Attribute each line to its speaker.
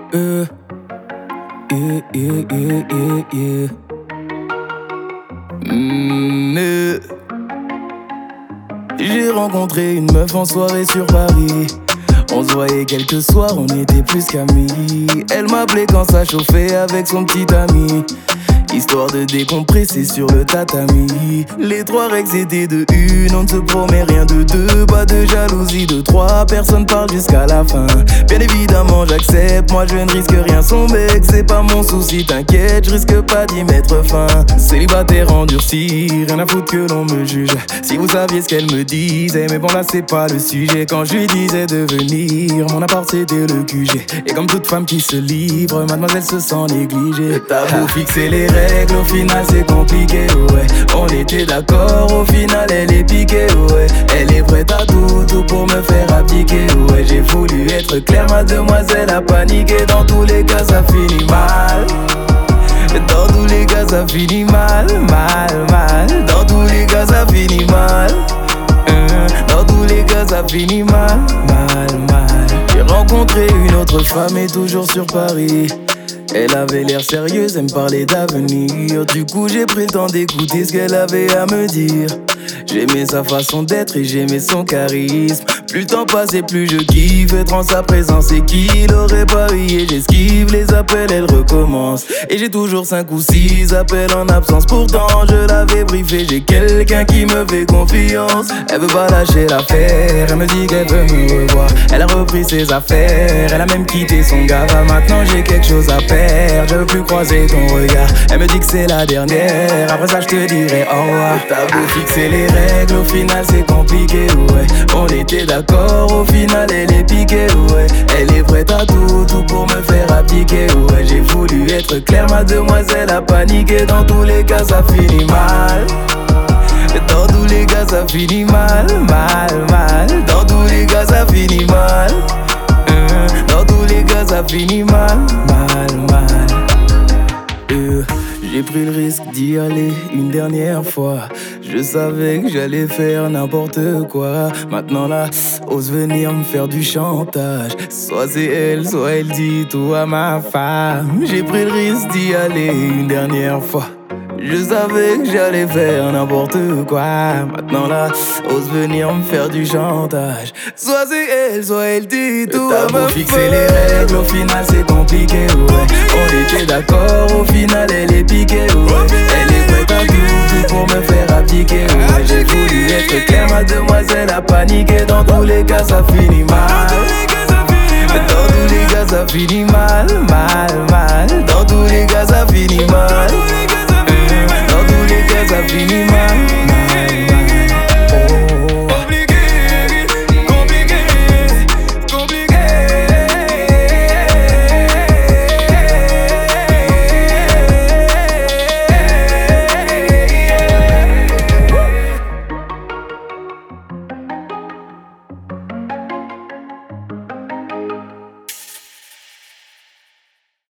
Speaker 1: Yeah, yeah, yeah, yeah, yeah, yeah. J'ai rencontré une meuf en soirée sur Paris. On se voyait quelques soirs, on était plus qu'amis. Elle m'appelait quand ça chauffait avec son petit ami, histoire de décompresser sur le tatami. Les trois règles étaient de une, on ne se promet rien de deux. Pas de jalousie de trois, personne parle jusqu'à la fin. Bien évidemment j'accepte, moi je ne risque rien. Son mec c'est pas mon souci, t'inquiète, je risque pas d'y mettre fin. Célibataire endurci, rien à foutre que l'on me juge. Si vous saviez ce qu'elle me disait, mais bon là c'est pas le sujet. Quand je lui disais de venir, mon appart c'était le QG. Et comme toute femme qui se livre, mademoiselle se sent négligée. T'as beau fixer les règles, au final c'est compliqué, ouais. On était d'accord, au final elle est piquée, ouais. Elle est prête à tout pour me faire abdiquer, ouais. J'ai voulu être clair, mademoiselle a paniqué. Dans tous les cas ça finit mal. Dans tous les cas ça finit mal, mal. Dans tous les cas ça finit mal. Dans tous les cas ça finit mal. J'ai rencontré une autre femme et toujours sur Paris. Elle avait l'air sérieuse, elle me parlait d'avenir. Du coup j'ai pris le temps d'écouter ce qu'elle avait à me dire. J'aimais sa façon d'être et j'aimais son charisme. Plus le temps passait, plus je kiffe être en sa présence. Et qui l'aurait parié, j'esquive les appels, elle recommence. Et j'ai toujours 5 ou 6 appels en absence. Pourtant je l'avais briefé, j'ai quelqu'un qui me fait confiance. Elle veut pas lâcher l'affaire, elle me dit qu'elle veut me revoir. Elle a repris ses affaires, elle a même quitté son gars. Maintenant j'ai quelque chose à faire, je veux plus croiser ton regard. Elle me dit que c'est la dernière, après ça je te dirai au revoir. T'as beau fixer les règles, au final c'est compliqué, ouais. On était d'accord, au final elle est piquée, ouais. Elle est prête à tout pour me faire abdiquer, ouais. J'ai voulu être clair, mademoiselle a paniqué. Dans tous les cas ça finit mal. Dans tous les cas ça finit mal. Dans tous les cas ça finit mal. Dans tous les cas ça finit mal. J'ai pris le risque d'y aller une dernière fois. Je savais que j'allais faire n'importe quoi. Maintenant là, ose venir me faire du chantage. Soit c'est elle, soit elle dit tout à ma femme. J'ai pris le risque d'y aller une dernière fois. Je savais que j'allais faire n'importe quoi. Maintenant là, ose venir me faire du chantage. Soit c'est elle, soit elle dit tout à ma femme. Fixer les règles, au final c'est compliqué, ouais. On était d'accord, au final elle est piquée, ouais. Elle est prête à tout pour me faire abdiquer, ouais. J'ai voulu être clair, mademoiselle a paniqué. Dans tous les cas ça finit mal. Dans tous les cas ça finit mal.